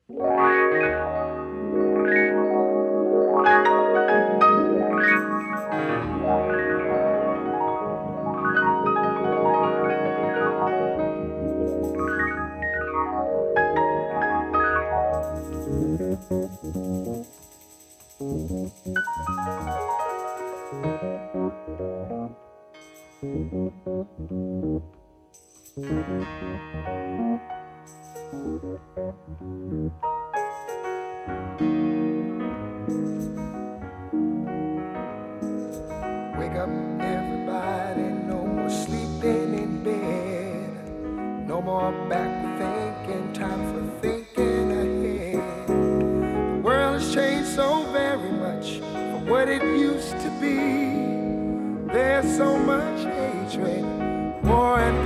Wake up, everybody, no more sleeping in bed. No more backward thinking, time for thinking ahead. The world has changed so very much from what it used to be. There's so much hatred, war and